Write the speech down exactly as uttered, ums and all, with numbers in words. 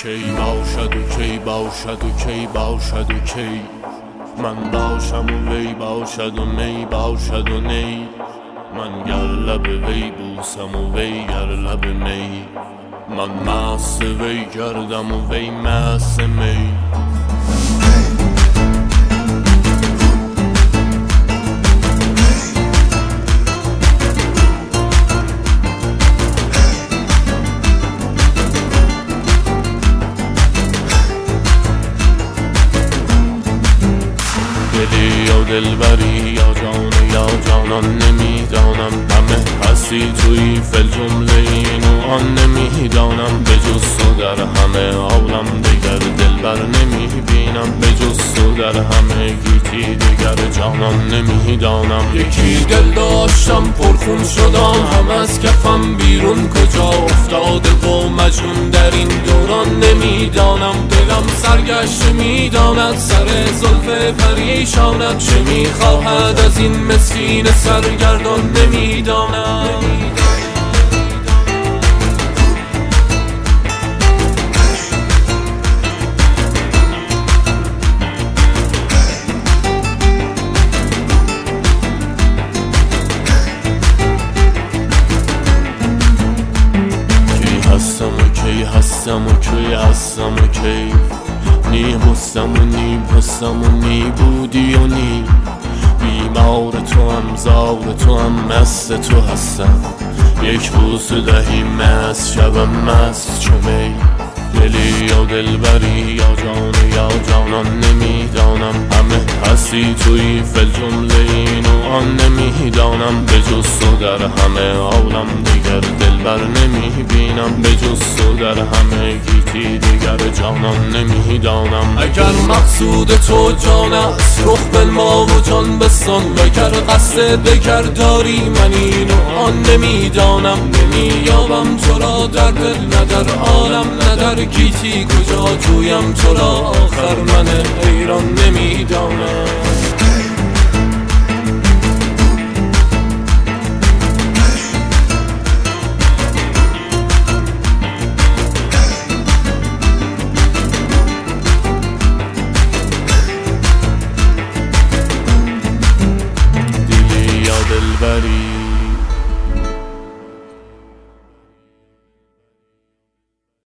کی باشد و کی باشد و کی باشد و کی من باشم و وی باشد و می باشد و نی من گر لب وی بوسم و وی گر لب می من مست وی گردم و وی مست می دلی یا دلبری یا جان یا جانان نمیدانم همه هستی توی فل جمله این و آن نمیدانم به جز تو در همه عالم دیگر دلبر نمیبینم به جز تو در همه گیتی دیگر جانان نمیدانم یکی دل داشتم پرخون شدم هم از کفم بیرون کجا افتاده و مجنون در این دوران نمیدانم دلم سرگشته میداند سر زلف پریشانت چه میخواهد از این مسکین سرگردان نمیدانم کی هستم و کی هستم و کی هستم و کی نی هستم و نی هستم و نی بودی و نی بیمار تو هم زار تو هم مست تو هستم یک بوس دهی مست شبم مست چمی دلی یا دلبری یا جان یا جانان نمیدانم همه هستی توی فل جمله این و آن نمیدانم به جز تو در همه عالم دیگر دلبر نمیبینم به جز تو در همه گیتی دیگر جانان نمیدانم اگر مقصود تو جان است رخ بنما و جان بستان وگر قصد دگر داری من این و آن نمیدانم نمییابم تو را در دل نه در عالم نه در گیتی کجا جویم تو را آخر من حیران نمیدانم